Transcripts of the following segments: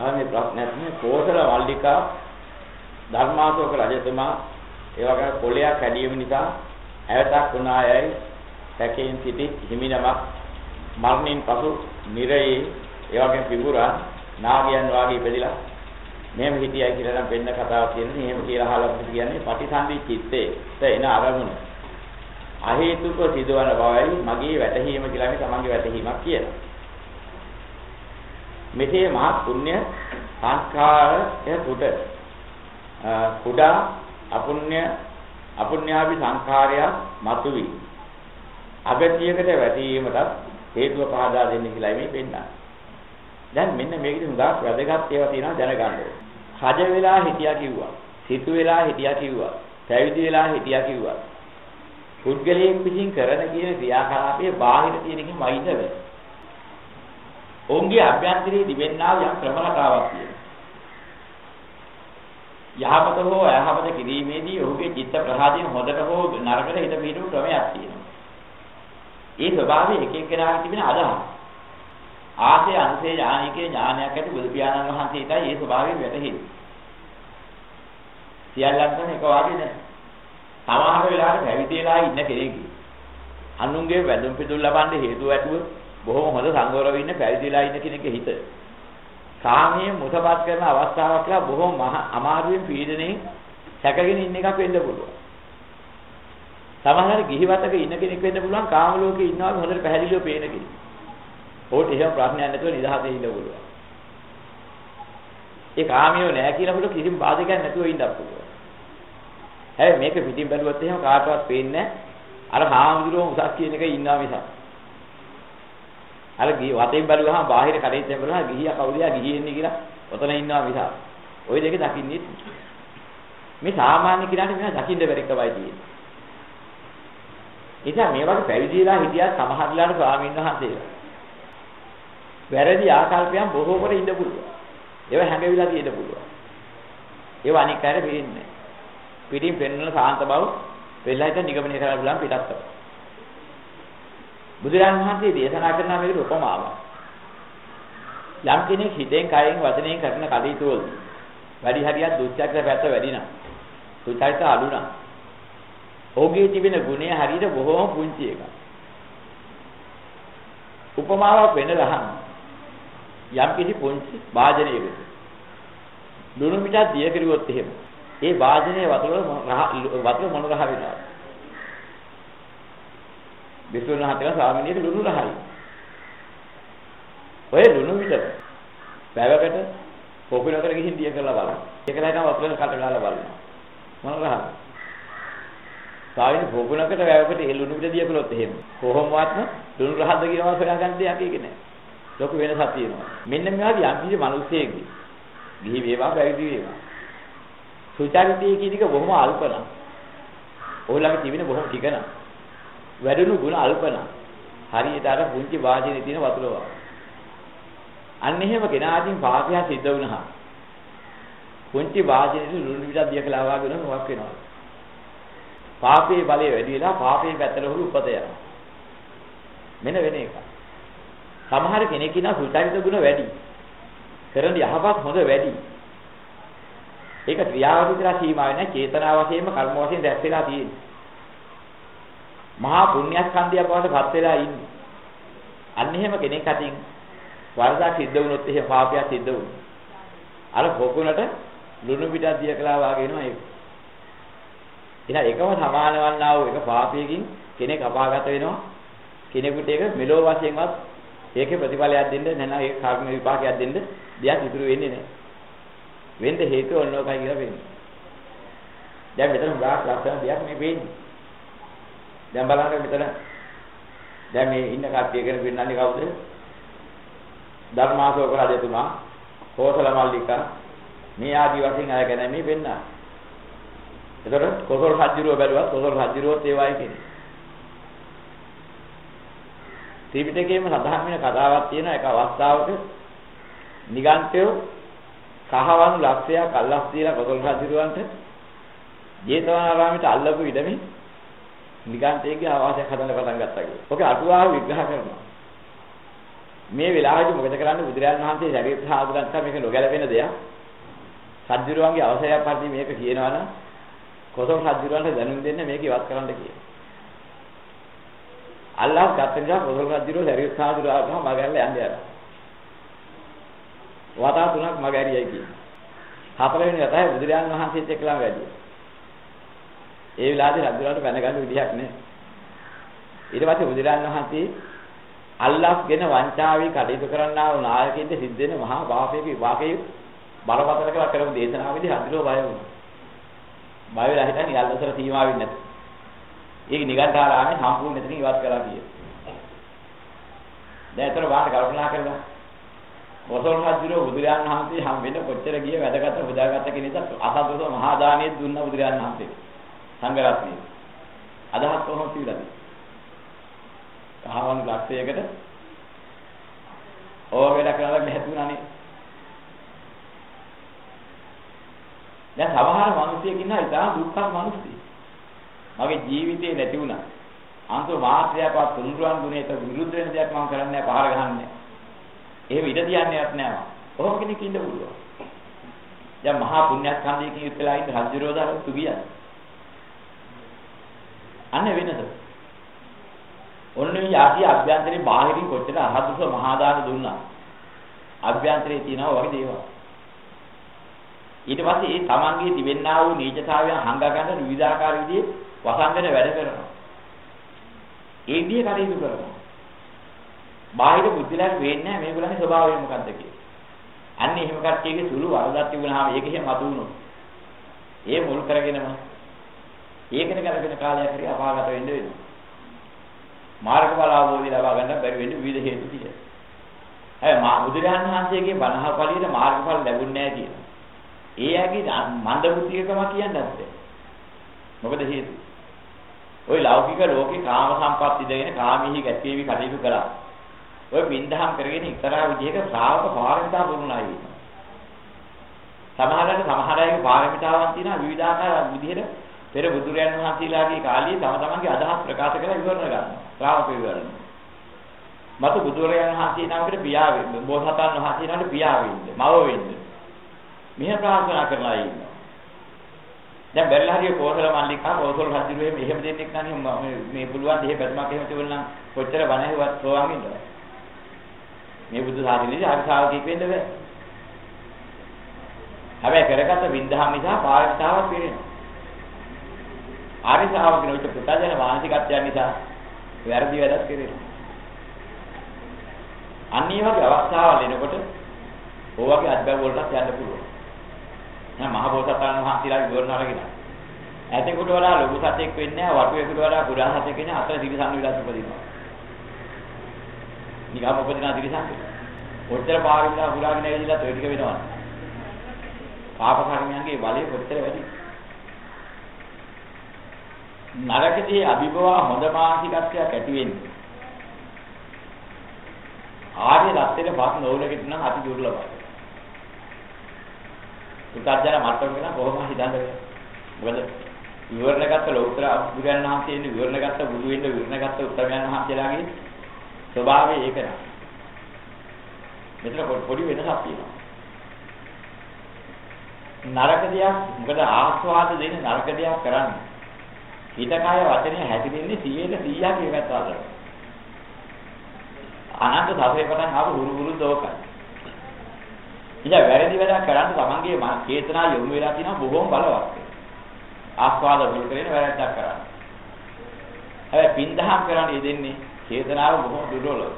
මේ ප්‍රශ්නයක් නේ කෝසල මල්ලිකා ධර්මාශෝක රජතුමා ඒ වගේ කොළයක් හැදීම නිසා ඇවතක් වුණායයි සැකයෙන් සිටි හිමිනමක් මරණින් පසු නිරයේ ඒ වගේ පිබුරා නාගයන් වාගේ ඉපදිලා මෙහෙම හිටියයි කියලා නම් වෙන්න කතාවක් තියෙනවා. එහෙම කියලා අහලා කියන්නේ පටිසන්ධි චිත්තේ එන අරමුණ අහේතුක සිදුවන බවයි මගේ වැටහීම කියලා මේ තමන්ගේ වැටහීමක් කියලා. මෙසේ මහත් පුණ්‍ය සංස්කාරය කුඩා අපුණ්‍යාවි සංස්කාරය මතුවි. අගතියකට වැටීමට හේතුව පහදා දෙන්න කියලා මේ පෙන්නනවා. දැන් මෙන්න මේකේ හුඟක් වැදගත් ඒවා තියෙනවා දැනගන්න. රජ වෙලා හිටියා කිව්වා. සිටු වෙලා හිටියා කිව්වා. පැවිදි වෙලා හිටියා කිව්වා. පුද්ගලයෙක් විසින් කරන කියන ක්‍රියාකලාපයේ බාහිර තියෙනකින් වයින්ද වෙයි. ඔවුන්ගේ අභ්‍යන්තරයේ දිවෙන්නා යම් ක්‍රමරටාවක් තියෙනවා. යහපත හෝ අයහපත කිරීමේදී ඔහුගේ චිත්ත ප්‍රහාදයෙන් හොඳට හෝ නරකට හිත පිහිටු ක්‍රමයක් තියෙනවා. ඒ ස්වභාවය එක එක්කෙනාට තිබෙන අදහස. ආසේ අනුසේ ඥානිකේ ඥානයක් ඇති බුදු පියාණන් වහන්සේටයි ඒ ස්වභාවය වැටහෙන්නේ. සියල්ලන්ටම එක වාගේ නෑ. සමහර වෙලාවට පැවිදි වෙලා ඉන්න කෙනෙක් අනුන්ගේ වැඳුම් පිටුල් ලබන්න හේතුව ඇතුව බොහොම හොඳ සංගෝරව ඉන්න පැවිදි වෙලා ඉන්න කෙනෙක්ගේ හිත කාමයේ මුසපත් කරන අවස්ථාවක් කියලා බොහොම අමාරුවෙන් පීඩණයෙන් සැකගෙන ඉන්න එකක් වෙන්න පුළුවන්. සමහර ගිහිවතක ඉන්න කෙනෙක් වෙන්න පුළුවන් කාම ලෝකේ ඉන්නවා හොඳට පැහැදිලිව පේන කෙනෙක්. ඕට එහෙම ප්‍රශ්නයක් නැතුව නිදහසේ ඉන්න පුළුවන්. ඒ කාමියෝ නෑ කියලා හොල කිසිම බාධකයක් නැතුව ඉන්නත් පුළුවන්. හැබැයි මේක පිටින් බැලුවොත් එහෙම කාටවත් පේන්නේ නැහැ. අර හාමුදුරුවෝ උසස් කියන එක ඉන්නවා මිසක්. අර වතෙන් බැලුවහම බාහිර කඩේෙන් බැලුවහම ගිහියා කවුරුයා ගිහින්නේ කියලා ඔතන ඉන්නවා මිසක්. ওই දෙක දකින්නේ මේ සාමාන්‍ය කෙනාට මේවා දකින්න බැරි කමයි තියෙන්නේ. ඉතින් මේ වගේ පැවිදිලා හිටියා සමහරලාට ස්වාමීන් වහන්සේලා. වැරදි ආකල්පයන් බොහෝ කොට ඉන්න පුළුවන්. ඒවා හැඟවිලා තියෙන්න පුළුවන්. ඒවා අනික් අයට වෙන්නේ නැහැ. පිටින් පෙන්වන සාන්ත බව වෙලයිට නිගමනය කරලා බලන් පිටත් කරනවා. බුදුරන් වහන්සේ දේශනා කරන මේකට උපමාවක්. යම් කෙනෙක් හිතෙන් කයෙන් වචනයෙන් කරන කටයුතු වලදී වැඩි හරියක් දුක්ඛක්ෂ පැත්ත වැඩි නම් සුචරිත අඩු නම් ඔහුගේ තිබෙන ගුණය හරියට බොහෝම පුංචි එකක්. උපමාවක් වෙන්න ලහන යම් කිසි පුංචි වාදනයකට ලුණු මිටක් දිය කරුවොත් එහෙම ඒ වාදනයේ වතුර මොන රහ වෙනවද? විසුණුහතේ ස්වාමීනියට ලුණු රහයි. ඔය ලුණු මිට වැවකට පොකුණකට ගිහින් දිය කරලා බලන්න. ඒක ලයින වතුර කට ගාලා බලන්න. මොන රහද? ස්වාමීනි පොකුණකට වැවකට ඒ ලුණු මිට දිය කළොත් එහෙම කොහොමවත්ම ලුණු රහද කියනවා හොයාගන්න දෙයක් ඒක නෑ. ලොකු වෙනසක් තියෙනවා. මෙන්න මේවාදී යම් කිසි මිනිසෙක්ගේ ගිහි වේවා පැවිදි වේවා සුචරිතය කියන එක බොහොම අල්පන. ඕලඟ තිබෙන බොහොම ටිකන. වැඩුණු ගුණ අල්පන. හරියට අර පුංචි වාජනේ තියෙන වතුර වගේ. අන්න එහෙම කෙනාටින් පාපය සිද්ධ වුණා. පුංචි වාජනේ ලුණු විතර දිය කළා වගේ වෙන මොකක් වෙනවද? පාපේ බලය වැඩි වෙලා පාපේ පැත්තට හොරු උපත යනවා. මෙන්න වෙන එක. සමහර කෙනෙක් ඉන්නා සුචරිත ගුණ වැඩි. කරන යහපත් හොඳ වැඩි. ඒක ක්‍රියාව විතර සීමා වෙන්නේ චේතනාව වශයෙන්ම කර්ම වශයෙන් දැස් වෙලා තියෙන්නේ. මහා පුණ්‍යස්කන්ධය බවට පත් වෙලා ඉන්නේ. අන්න එහෙම කෙනෙක් අතින් වරදක් සිද්ධ වුණොත් එහෙම පාපයක් සිද්ධ වුණා. අර පොකුණට ලුණු පිටක් දිය කළා වගේ වෙනවා ඒක. එහෙනම් එකම සමාන වන්නා වූ එක පාපයකින් කෙනෙක් අපාගත වෙනවා. කෙනෙකුට ඒක මෙලෝ වශයෙන්වත් ඒකේ ප්‍රතිඵලයක් දෙන්න නැත්නම් ඒක කර්ම විපාකයක් දෙන්න දෙයක් ඉතුරු වෙන්නේ නැහැ. වෙන්න හේතුව ඔන්නෝකයි කියලා වෙන්නේ. දැන් මෙතන උගාක් ලක්ෂණ දෙයක් මේ වෙන්නේ. දැන් බලන්න මෙතන දැන් මේ ඉන්න කට්ටිය ගැන වෙන්නන්නේ කවුද? ධර්මාශෝක රජතුමා, කෝසල මල්ලිකා මේ ආදි වශයෙන් අය ගැන මේ වෙන්න. එතකොට කොසල් රජුරෝ බැලුවත් කොසල් රජුරෝත් ඒ වගේ කෙනෙක්. ත්‍රිපිටකයේම සඳහන් වෙන කතාවක් තියෙන එක අවස්ථාවක නිගන්ඨයෝ කහවණු ලක්ෂයක් අල්ලස් දීලා කොසල් රජුරවන්ට ජේතවනාරාමයට අල්ලපු ඉඩමේ නිගන්ඨයේගේ ආවාසයක් හදන්න පටන් ගත්තා කියලා. ඔක අටුවාව විග්‍රහ කරනවා. මේ වෙලාවේදී මොකද කරන්නේ බුදුරජාණන් වහන්සේ ශරීරය සාදු ගත්තා මේක නොගැලපෙන දෙයක්. සජ්ජුරුවන්ගේ අවශ්‍යයක් පරිදි මේක කියනවනම් කොසල් සජ්ජුරුවන්ට දැනුම් දෙන්න මේක ඉවත් කරන්න කියලා. අල්ලාහ් ගත්ත නිසා කොසල් සජ්ජුරුව ශරීරය සාදු ගාවම මගහැරලා යන්න යනවා. වතා තුනක් මගහැරියයි කියන්නේ. හතරවෙනි වතාවේ බුදුරජාණන් වහන්සේත් එක්කලා වැඩි. ඒ වෙලාවේදී රජුලන්ට පැන ගන්න විදිහක් නෑ. ඊට පස්සේ බුදුරජාණන් වහන්සේ අල්ලාහ්ගෙන වංචාවී කටයුතු කරන්නා වූ නායකයෙක්ද සිද්ධ වෙන මහා පාපයක විපාකයේ බලපතල කියලා කරපු දේශනාවේදී හදිරෝ බය වුණා. බය වෙලා හිටන් ඊළඟතර සීමා වෙන්නේ නැත. ඒක නිගණ්ඨාරාමේ සම්පූර්ණ මෙතනින් ඉවත් කරලා ගියේ. දැන් ඒතර වාට කල්පනා කරලා කොසල් හදිරෝ බුදුරජාණන් වහන්සේ හම් වෙන්න කොච්චර ගියේ වැඩගත් බුදාගත් කෙනෙක් අසද්දව මහා දානිය දුන්න බුදුරජාණන් වහන්සේ. සංඝරත්නය. අදහස් කොහොමද පිළිගන්නේ? කහවණු ලක්ෂයකට ඕව වැඩ කරලා නැතුණානේ. දැන් සමහර මිනිස්සෙක් ඉන්නවා ඉතාල දුක්ඛ මිනිස්සු. මගේ ජීවිතේ නැති වුණා. අන්ත මාත්‍රයක්වත් තුන්රුවන් ගුණයට විරුද්ධ වෙන දෙයක් මම කරන්නේ නැහැ, පහර ගහන්නේ. එහෙම ඉඩ තියන්නේවත් නැහැ. ඔහොම කෙනෙක් ඉන්න පුළුවන්. දැන් මහා පුණ්‍යස්කන්ධයකින් ඉස්සලා ඉන්න රජුරෝදාර තුගියන්. අන්න වෙනද? ඔන්නේ යටි අභ්‍යන්තරේ බාහිරින් කොච්චර අහදුස මහා දාන දුන්නා. අභ්‍යන්තරේ තියෙනවා වගේ දේවල්. ඊට පස්සේ ඒ තමන්ගේ තිබෙන්නා වූ නීචතාවයන් හංගා ගන්න විවිධාකාර විදිහේ වසංගන වැඩ කරනවා. ඒ විදිහේ කටයුතු කරනවා. බාහිර බුද්ධිලක් වෙන්නේ නැහැ මේගොල්ලන්ගේ ස්වභාවය මොකක්ද කියලා. අන්න එහෙම කට්ටියගේ සුළු වරදක් තිබුණාම ඒක එහෙම මතුවුණොත් ඒ මුල් කරගෙනම ඒකට කරගෙන කාලයක් හරි අපාගත වෙන්න වෙනවා. මාර්ගඵල අවබෝධය ලබා ගන්න බැරි වෙන්න විවිධ හේතු තියෙනවා. හැබැයි බුදුරජාණන් වහන්සේගේ බණහ පළියට මාර්ගඵල ලැබුණේ නැහැ කියලා. ඒ ඇගේ මන්ද බුද්ධියකම කියන්නේ නැද්ද? මොකද හේතුව? ওই ලෞකික ලෝකේ කාම සම්පatti දෙගෙන කාමීහි ගැටේවි කටයුතු කළා. ඔය බින්දහම් කරගෙන ඉතරා විදිහක ශ්‍රාවක පාරමිතා පුරුණායි වෙනවා. සමහර අයගේ පාරමිතාවන් තියෙනවා විවිධාකාර විදිහට පෙර බුදුරයන් වහන්සේලාගේ කාලයේ තම තමන්ගේ අදහස් ප්‍රකාශ කරලා විවරණ ගන්නවා. ශ්‍රාවක විවරණ. මතු බුදුරයන් වහන්සේ නමකට පියා වෙන්න, බෝසතාණන් වහන්සේ නමකට පියා වෙන්න, මව වෙන්න. මෙහෙම ප්‍රාර්ථනා කරලා ඉන්නවා. දැන් බැරිලා හරිය කෝසල මල්ලිකා කෝසල රජුගේ මෙහෙම දෙන්නෙක් නම් මේ පුළුවන් දෙහි පැතුමක් එහෙම තිබුණා නම් කොච්චර බණහෙවත් සෝවාන් වෙන්නද? මේ බුදු සාධනෙදී ආර්ශාවකෙක් වෙන්න බෑ. හැබැයි කරගත්ත වින්දහම් නිසා පාරමිතාවක් පිරෙනවා. ආර්ශාව කියන උච්ච පුතජන මානසිකත්වයන් නිසා වැරදි වැඩක් කෙරෙනවා. අනිත් වගේ අවස්ථාවල් එනකොට ඕවාගේ අත්බැව වලටත් යන්න පුළුවන්. දැන් මහ බෝසතාණන් වහන්සේලා විවරණ අරගෙන ඇතෙකුට වඩා ලොකු සතෙක් වෙන්නේ නැහැ, වටුවෙකුට වඩා පුරා සතෙක් වෙන්නේ අතර තිරසන් විලාස උපදිනවා. නිකම් උපදිනා තිරසන්. කොච්චර පාරමිතා පුරාගෙන ඇවිල්ලා ඔය ටික වෙනවා. පාප කර්මයන්ගේ බලය කොච්චර වැඩි. නරකදී අභිභවා හොඳ මානසිකත්වයක් ඇති වෙන්නේ. ආර්ය ලක්ෂණ පස් නොවලකට නම් අති දුර්ලභයි. උත්තරජන මට්ටම වෙන කොහොම හිතන්නේ? මොකද විවරණ ගත්ත ලෝතර බුදුන් වහන්සේ ඉන්නේ විවරණ ගත්ත බුදු වෙන්න විවරණ ගත්ත උත්තරයන් වහන්සේලාගේ ස්වභාවය ඒක නෑ. මෙතන පොඩි වෙනසක් තියෙනවා. නරක දෙයක් මොකද ආස්වාද දෙන්නේ නරක දෙයක් කරන්නේ. හිත කය වචනේ හැදෙන්නේ 100ට 100ක් ඒකත් ආදර. අනන්ත සසරේ පටන් ආපු හුරු දෝකයි. ඉතින් වැරදි වැඩක් කරන්න තමන්ගේ චේතනා යොමු වෙලා තියෙනවා බොහොම බලවත්. ආස්වාද වල කරගෙන වැරද්දක් කරන්නේ. හැබැයි පින්දහම් කරන්නේ දෙන්නේ චේතනාව බොහොම දුර්වලයි.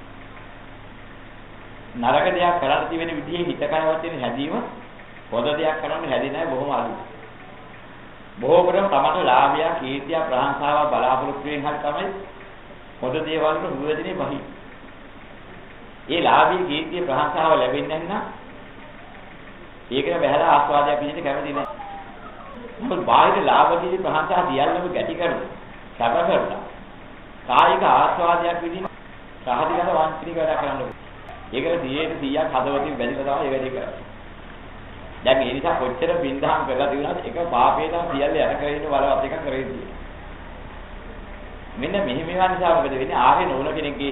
නරක දෙයක් කරන්න තියෙන විදිහේ හිත කය වචනේ හැදීම හොඳ දෙයක් කරන්න හැදෙන්නේ බොහොම අඩුයි. බොහෝ කරම තමන්ට ලාභය, කීර්තිය, ප්‍රශංසාව බලාපොරොත්තු වෙන හැටි තමයි හොඳ දේවල් වල හුරුවැදිනේ බහි. ඒ ලාභී, කීර්තිය, ප්‍රශංසාව ලැබෙන්නේ නැත්නම් ඒකේ බහැලා ආස්වාදයක් විඳින්න කැමති නැහැ. මොකද බාහිර ලාභ කීර්ති ප්‍රශංසා දියල්ලම ගැටි කරලා, සැප කරලා කායික ආස්වාදයක් විඳින්න සාහදිකට වාන්තික වැඩ කරන්න ඕනේ. ඒකට 100ක් හදවතින් බැඳිලා තමයි ඒ වැඩේ කරන්නේ. දැන් මේ නිසා කොච්චර බින්දහම් කරලා තිබුණාද එක පාපේ නම් සියල්ල යන කරගෙන බලවත් එකක් කරේ තියෙනවා. මෙන්න මෙහෙම නිසා මොකද වෙන්නේ ආර්ය නෝන කෙනෙක්ගේ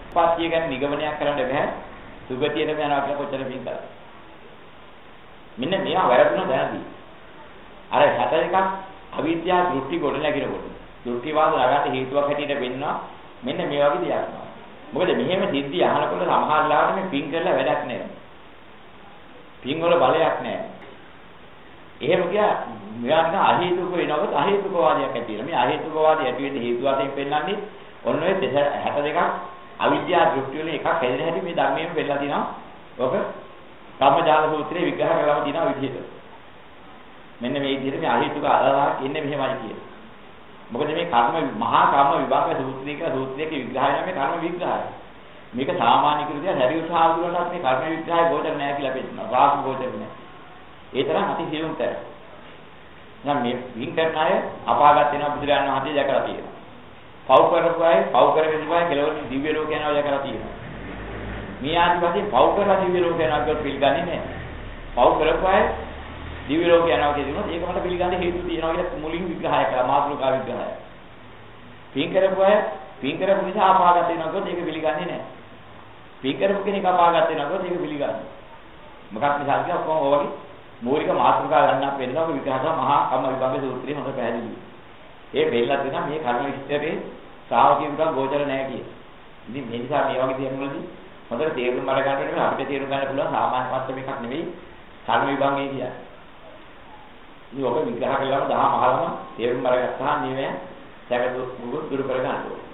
පාත්‍ය ගැන නිගමනයක් කරන්න බෑ. සුගතියට යනවා කියලා කොච්චර පින් කරා. මෙන්න මේවා වැරදුන දැනදී. අර 61ක් අවිද්‍යාව දෘෂ්ටි ගොඩ නැගිනකොට දෘෂ්ටිවාද ළඟට හේතුවක් හැටියට වෙන්නවා. මෙන්න මේ වගේ දෙයක් නෝ. මොකද මෙහෙම සිද්ධි අහනකොට සමහර ලාවට මේ පින් කරලා වැඩක් නැහැ. පින් වල බලයක් නැහැ. එහෙම කියා මෙයාට අහේතුක වෙනකොට අහේතුකවාදයක් ඇති වෙනවා. මේ අහේතුකවාදය ඇති වෙන්න හේතු වශයෙන් පෙන්නන්නේ ඔන්න ඔය 62ක් අවිද්‍යාව දෘෂ්ටි වලින් එකක් හැදෙන හැටි මේ ධර්මයෙන් පෙන්නලා තිනවා. ඔක කම්මජාල සූත්‍රයේ විග්‍රහ කරලා තියෙන විදිහට. මෙන්න මේ විදිහට මේ අහේතුක අදහසක් ඉන්නේ මෙහෙමයි කියන්නේ. මොකද මේ කර්ම මහා කර්ම විභාග සූත්‍රය කියලා සූත්‍රයක විග්‍රහය නම් මේ කර්ම විග්‍රහය. මේක සාමාන්‍ය කෘතිය හැරියු සාහදුරටත් මේ කර්ම විග්‍රහය ගෝචර නැහැ කියලා පෙන්නනවා. රාස ගෝචර නැහැ. ඒ තරම් අති සියුම්තර. නම් මේ වින් කරන අය අපාගත වෙනවා බුදුරජාණන් වහන්සේ දැකලා තියෙනවා. පව් කරපු අය පව් කරගෙන ඉඳලා කෙලවර දිව්‍ය ලෝක යනවා දැකලා තියෙනවා. මේ ආදි වශයෙන් පව් කරලා දිව්‍ය ලෝක යනවා කියලා පිළිගන්නේ නැහැ. පව් කරපු අය දිව්‍ය ලෝක යනවා කියනොත් ඒක මට පිළිගන්න හේතු තියෙනවා කියලා මුලින් විග්‍රහය කළා මාතෘකා විග්‍රහය. පින් කරපු අය පින් කරපු නිසා අපාගත වෙනවා කියොත් ඒක පිළිගන්නේ නැහැ. පින් කරපු කෙනෙක් අපාගත වෙනවා කියොත් ඒක පිළිගන්නේ. මොකක් නිසාද කියලා කොහොම ඔය වගේ මූලික මාතෘකා ගන්නක් වෙනවා විග්‍රහය මහා කම්ම විභාග සූත්‍රයේ හොඳ පැහැදිලි. ඒ බෙල්ලත් වෙනා මේ කර්ම විස්තරේ ශ්‍රාවකයන්ට ගෝචර නැහැ කියේ. ඉතින් මේ නිසා මේ වගේ දේවල් වලදී හොඳට තේරුම් අරගන්න අපිට තේරුම් ගන්න පුළුවන් සාමාන්‍ය මට්ටමක එකක් නෙවෙයි කර්ම විභාගය කියන්නේ. ඉතින් ඔබ විග්‍රහ කළාම දහම අහලම තේරුම් අරගත්තාම මේ සැක දුරු කර ගන්න ඕනේ.